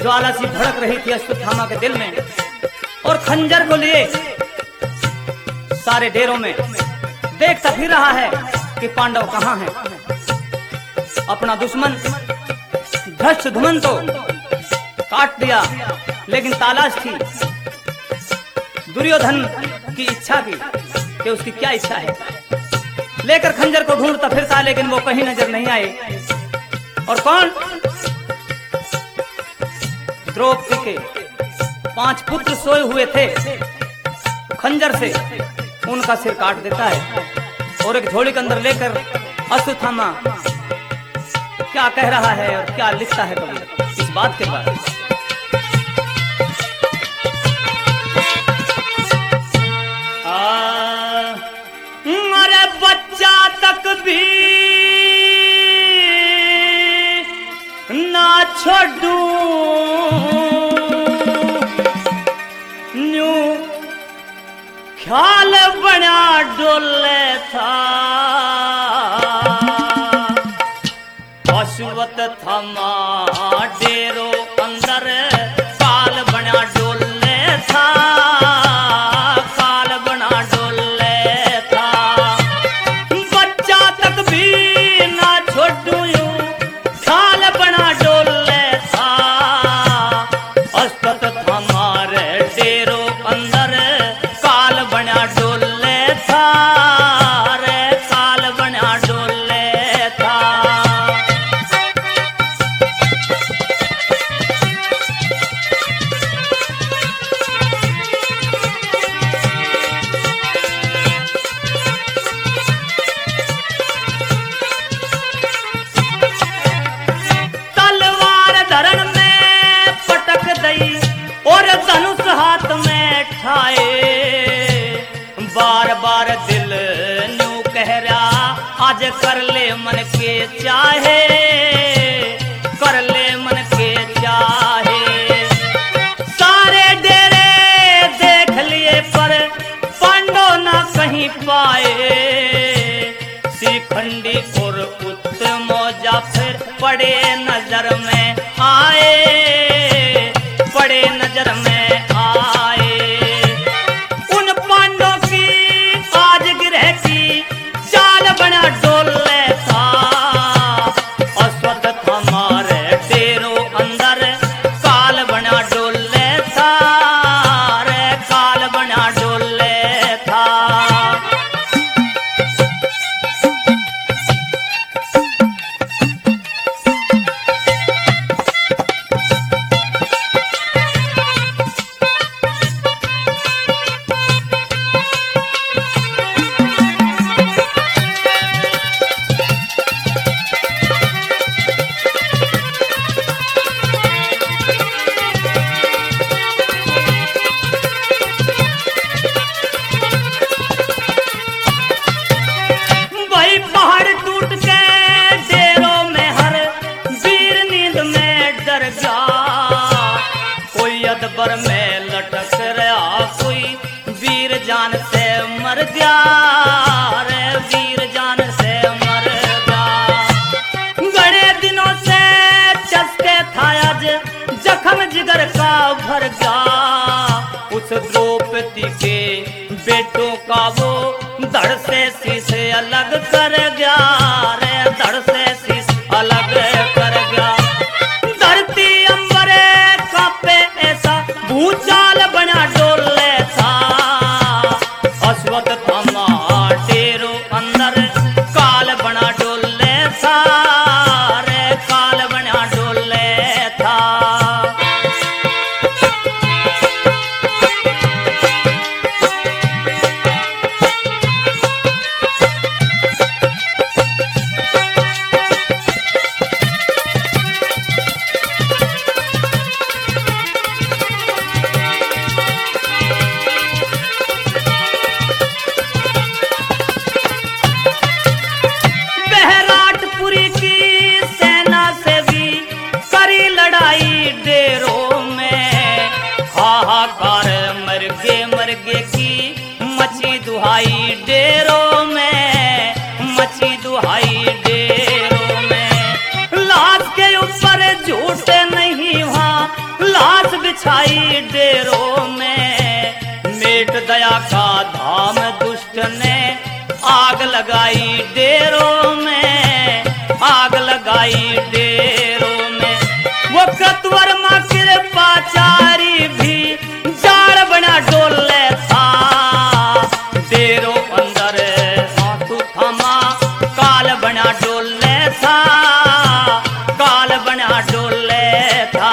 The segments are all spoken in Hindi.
ज्वाला सी भड़क रही थी अश्वत्थामा के दिल में, और खंजर को लिए सारे डेरों में देखता फिर रहा है कि पांडव कहां हैं। अपना दुश्मन धृष्टद्युम्न तो काट दिया, लेकिन तालाश थी दुर्योधन की इच्छा की कि उसकी क्या इच्छा है। लेकर खंजर को ढूंढता फिरता, लेकिन वो कहीं नजर नहीं आए। और कौन? द्रौपदी के 5 पुत्र सोए हुए थे, खंजर से उनका सिर काट देता है। और एक झोली के अंदर लेकर अश्वत्थामा क्या कह रहा है और क्या लिखता है कवि इस बात के बारे में। अरे बच्चा तक भी ना छोड़ू, न्यू ख्याल बना डोले था, अश्वत्थामा डेरो अंदर काल बना डोले था, काल बना डोले था। बच्चा तक भी ना छोड़ू, काल बना डोले था, अश्वत्थामा रे डेरो अंदर काल बना डोले था, रे काल बना डोले था। तलवार धरण में पटक दई और धनुष हाथ में ठाए, बार बार दिल न्यू कह रहा आज कर ले मन के चाहे, कर ले मन के चाहे। सारे डेरे देख लिए पर पांडव ना कहीं पाए, शिखंडी और उत्तम जाफर पड़े नजर में आए, पड़े नजर में आए। उन पांडव की आज गिरह की चाल बना डोले था, अश्वत्थामा रे डेरो अंदर काल बना डोले था, रे काल बना डोले था। वही पहाड़ टूट के डेरों में हर वीर नींद में डर गया, कोई अदबर में लटक रहा, कोई वीर जान से मर गया, रे वीर जान से मर गया। बड़े दिनों से चस्के था आज जख्म जिगर का भर गया, उस द्रौपदी के बेटों का वो धड़ से शीश अलग कर गया, रे धड़ से शीश अलग कर गया। धरती अंबरे कांपे ऐसा भूचाल बना डोले था, अश्वत्थामा डेरो अंदर काल बना डोले था, रे काल बना डोले था। बहराटपुरी की सेना से भी करी लड़ाई डेरों में, हाहाकार मरगे की मची दुहाई डेरों में, मची दुहाई डेरों में। लाश के ऊपर झूठ नहीं वहाँ छाई डेरों में, मेट दया का धाम दुष्ट ने आग लगाई डेरों में, आग लगाई डेरों में। वो कृतवर्मा कृपाचारी भी जाड़ बना डोले था, डेरों अंदर हाथू थामा काल बना डोले था, काल बना डोले था।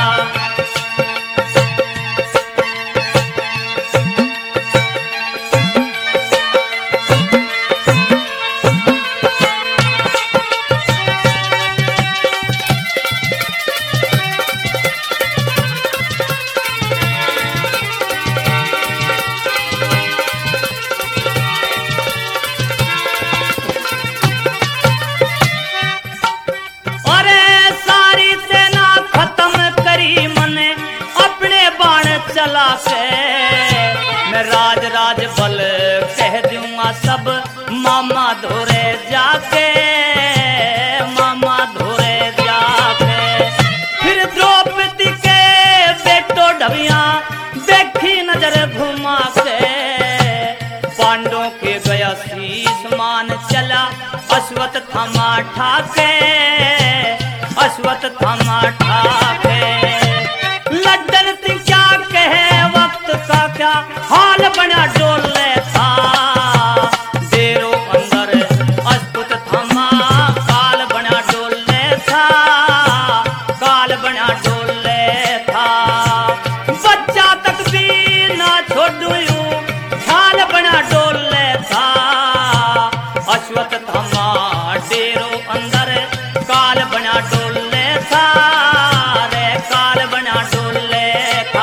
चला के मैं राज राज बल कह दूंगा सब मामा धोरे जाके, मामा धोरे जाके। फिर द्रौपदी के बेटो ढबिया देखी नजर घुमा के, पांडवों के गया शीश मान चला अश्वत्थ थमा ठाके, अश्वत्थ थमा ठाके। लड्डन सिंह क्या कहे वक्त का क्या हाल बना डोले था, डेरों अंदर अश्वत्थ थमा काल बना डोले था, काल बना डोले था। बच्चा तक भी ना छोड़ू ख्याल बना डोले था, अश्वत्थ थमा डेरों अंदर काल बना डोले था, रे काल बना डोले था।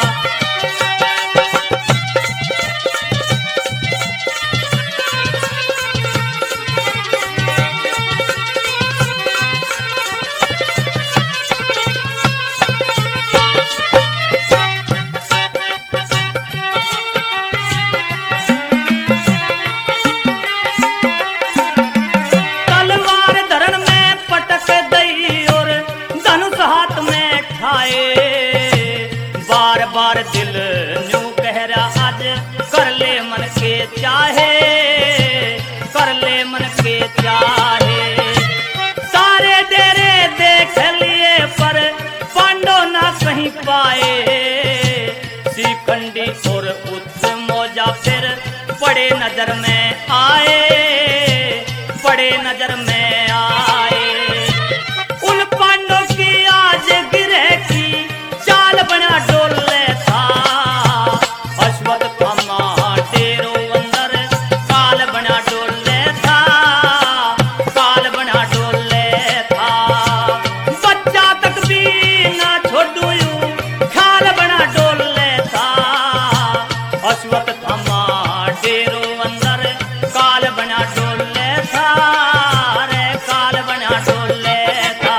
तलवार धरण में पटक दई और धनुष हाथ में ठाए, बार बार दिल न्यू कह रहा आज कर ले मन के चाहे, कर ले मन के चाहे। सारे डेरे देख लिए पर पांडव ना कहीं पाए, शिखंडी और उत्तमौजा फिर पड़े नजर में आए, पड़े नजर में आए। उन पांडव की आज गिरे की चाल बना डोले था, अश्वत्थ थमा डेरों अंदर काल बना डोले था, काल बना डोले था। बच्चा तक भी ना छोड़ू ख्याल बना डोले था, अश्वत्थ थमा डेरों अंदर काल बना डोले था, रे काल बना डोले था।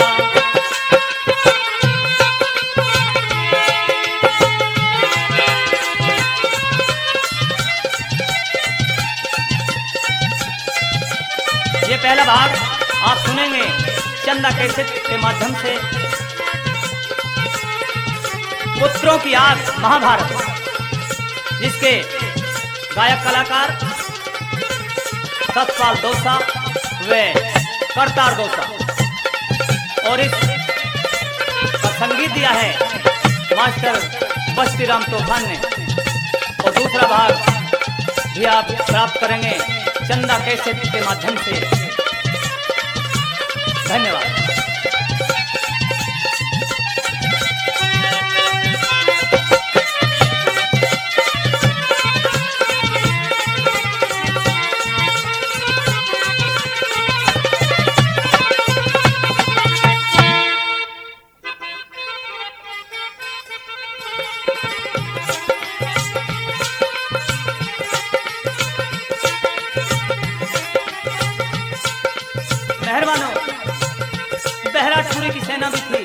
ये पहला भाग आप सुनेंगे चंदा कैसेट के माध्यम से। पुत्रों की आग महाभारत, जिसके गायक कलाकार सतपाल दोसा व करतार दोसा, और इस का संगीत दिया है मास्टर बस्ती राम तूफान ने। और दूसरा भाग भी आप प्राप्त करेंगे चंदा कैसेट के माध्यम से। धन्यवाद। मेहरबानों, बहराटपुरी की सेना भी थी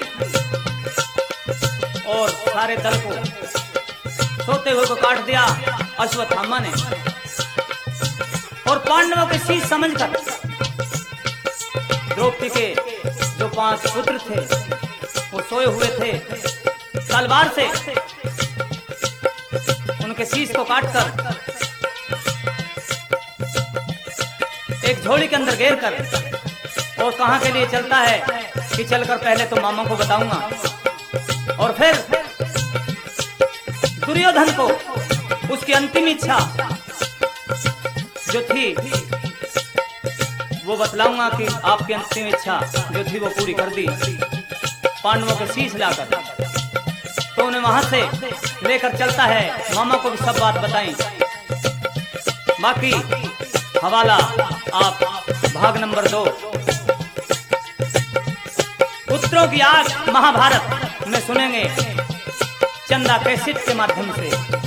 और सारे दल को सोते हुए को काट दिया अश्वत्थामा ने। और पांडवों के शीश समझकर द्रौपदी के जो 5 पुत्र थे वो सोए हुए थे। तलवार से उनके शीश को काटकर एक झोली के अंदर घेर कर और कहां के लिए चलता है कि चलकर पहले तो मामा को बताऊंगा और फिर दुर्योधन को उसकी अंतिम इच्छा जो थी वो बतलाऊंगा कि आपकी अंतिम इच्छा जो थी वो पूरी कर दी, पांडवों के शीश लाकर। तो उन्हें वहां से लेकर चलता है, मामा को भी सब बात बताई। बाकी हवाला आप भाग नंबर 2 पुत्रों की आग महाभारत में सुनेंगे चंदा कैसेट के माध्यम से।